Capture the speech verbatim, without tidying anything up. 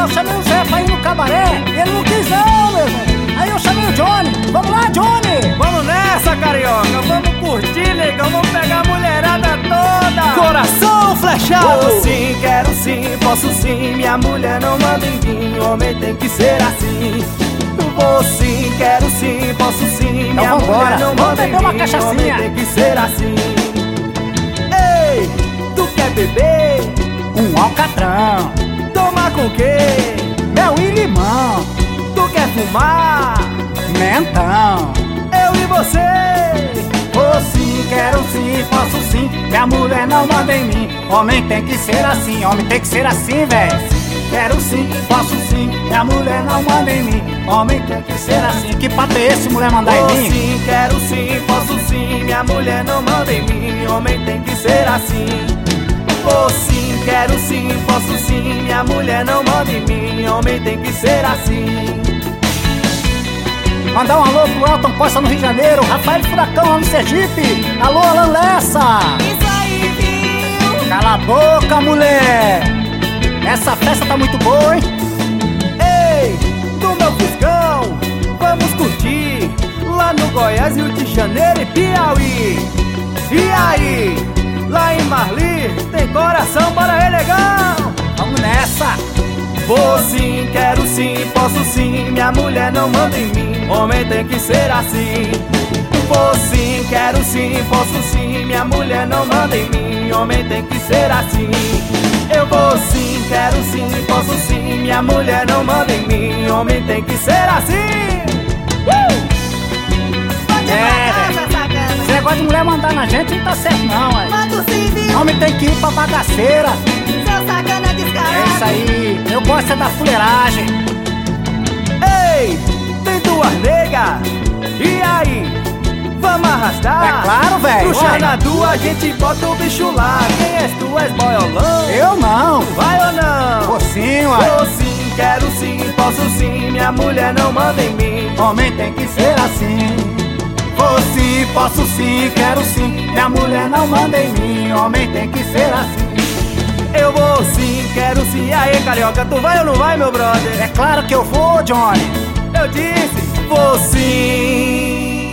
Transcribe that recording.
eu chamei o Zé pra ir no cabaré, ele não quis não, meu irmão. Aí eu chamei o Johnny, vamos lá, Johnny! Vamos nessa, carioca, vamos curtir, negão, vamos pegar a mulherada toda! Coração flechado! Vou sim, quero sim, posso sim, minha mulher não manda em mim, homem tem que ser assim. Vou sim, quero sim, posso sim, minha então vambora. mulher não Vamos manda em beber uma mim, cachaçinha. homem tem que ser assim. Ei, tu quer beber? Um alcatrão, Tomar com quê? mel e limão, Tu quer fumar? mentão. Eu e você? Vou sim, quero sim, posso sim, minha mulher não manda em mim. Homem tem que ser assim, homem tem que ser assim, velho. Quero sim, posso sim, minha mulher não manda em mim. Homem tem que ser assim. Que papo é esse, mulher mandar Vou em mim? sim, quero sim, posso sim, minha mulher não manda em mim, homem tem que ser assim. Vou sim, quero sim, posso sim, minha mulher não manda em mim, homem tem que ser assim. Mandar um alô pro Elton Costa no Rio de Janeiro, Rafael Furacão lá no Sergipe. Alô, Alan Lessa. Isso aí, viu? Cala a boca, mulher. Essa festa tá muito boa, hein? Ei, do meu Fuscão, vamos curtir lá no Goiás, Rio de Janeiro e Piauí. E aí, lá em Marli, tem coração para elegão. Vamos nessa. Vou sim, quero sim, posso sim, minha mulher não manda em mim, homem tem que ser assim. Vou sim, quero sim, posso sim, minha mulher não manda em mim, homem tem que ser assim. Eu vou sim, quero sim, posso sim, minha mulher não manda em mim, homem tem que ser assim. Uh! É, Vai velho. pra sacana. Esse negócio de mulher mandar na gente não tá certo não, ué. Manda sim, viu? Homem tem que ir pra bagaceira. Seu sacana descarado. É isso aí, eu gosto é da fuleiragem. Ei, tem duas negas, e aí, vamos arrastar? É claro, velho. No Xanadu a gente bota o bicho lá, quem és tu, és boiolão? Eu não. Vai ou não? Vou sim, ué. Vou sim, quero sim, posso sim, minha mulher não manda em mim. Homem tem que ser assim. Vou sim, posso sim, quero sim, minha mulher não manda em mim. Homem tem que ser assim. Eu vou sim, quero sim, e aí carioca, tu vai ou não vai, meu brother? É claro que eu vou, Johnny. Eu disse, vou sim.